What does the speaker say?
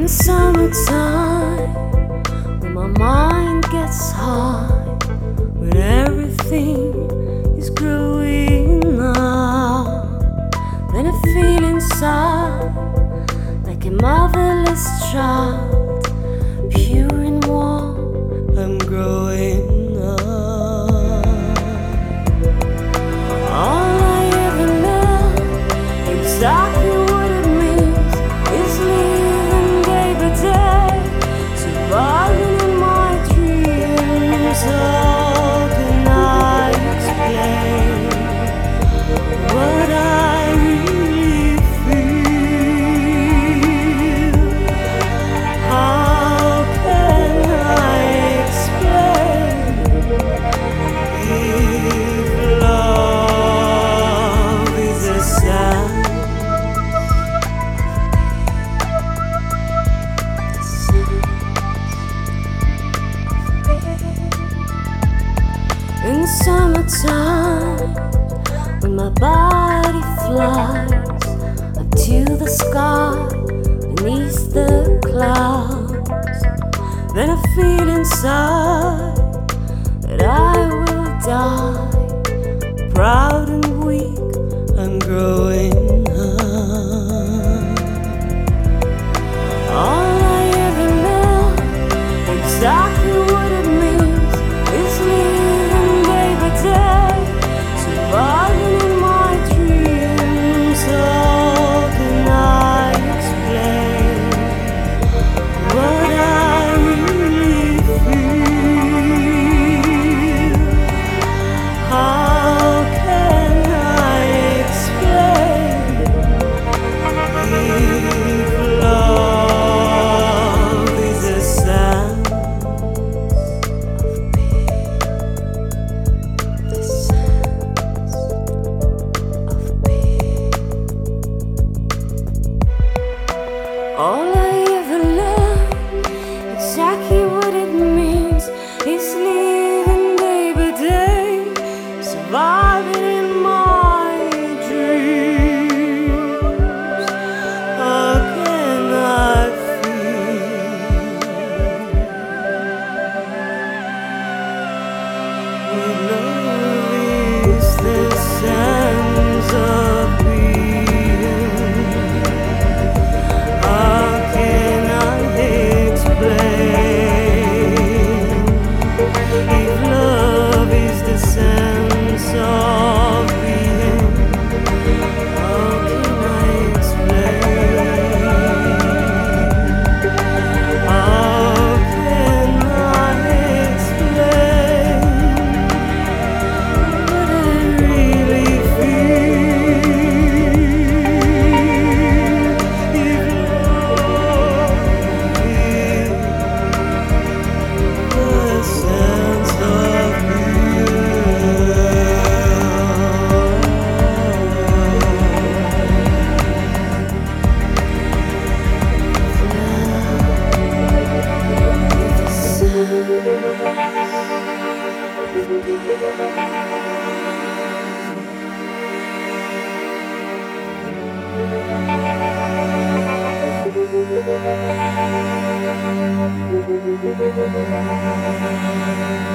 summertime, when my mind gets high, when everything is growing up, then I feel inside like a motherless child, pure and warm. I'm growing up. All I ever know, exactly what it means, is living day by day, surviving in my dreams. How can I explain what I really feel? How can I explain if love is a sound? In summertime, when my body flies up to the sky beneath the clouds, then I feel inside that I will die, proud and weak. I'm growing up. All I ever know, exactly what it means, is living day by day, surviving in my dreams. How can I explain what I really feel? How can I explain if love is a sound? All I ever learned, exactly what it means, is living day by day, surviving in my dreams. How can I feel when love is the sense of being? How can I explain if love is the sense of being? How can I explain? How can I explain what I really feel? Thank you.